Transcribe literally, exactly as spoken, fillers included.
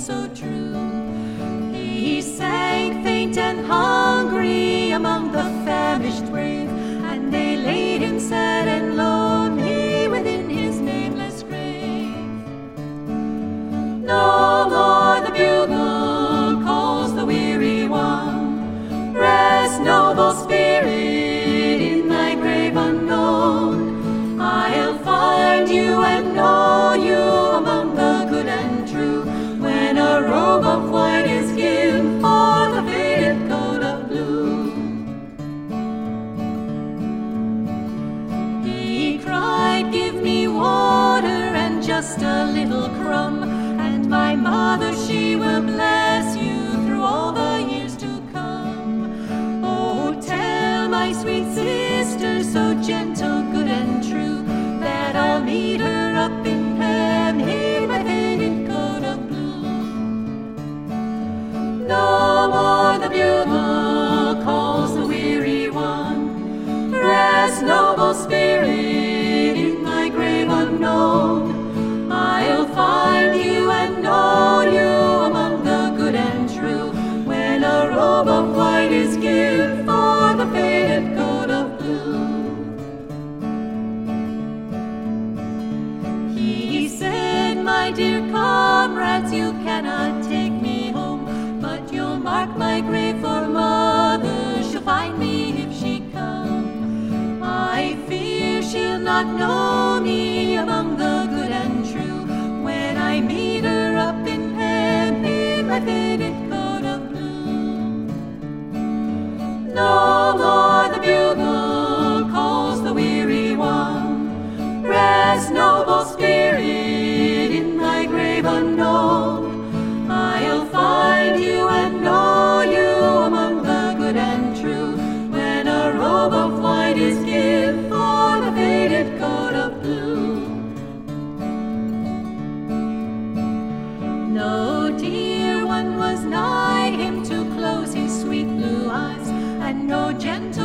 so true. He sank faint and hungry among the famished brave, and they laid him sad and lonely within his nameless grave. No more the bugle calls the weary one, rest, noble spirit, in thy grave unknown. I'll find you and know you among the good and true, when a robe of white is given for the faded coat of blue. He cried, give me water and just a little crumb, and my mother, she will bless you through all the years to come. Oh, tell my sweet sister, so gentle, good and true, that I'll meet her up in heaven in my faded coat of blue. No more the bugle calls the weary one, rest, noble spirit, in thy grave unknown. I'll find you and know you among the good and true, when a robe of white is given for the faded coat of blue. He said, my dear comrades, you cannot take me home, but you'll mark my grave, for mother, she'll find me if she come. I fear she'll not know me among the good and true, when I meet her up in heaven in my faded coat of blue. No more the bugle calls the weary one, rest, noble spirit, in thy grave unknown. I'll find you and know you among the good and true, when a robe of white is given for the faded coat of blue. No dear one was nigh him to close his sweet blue eyes, and no gentle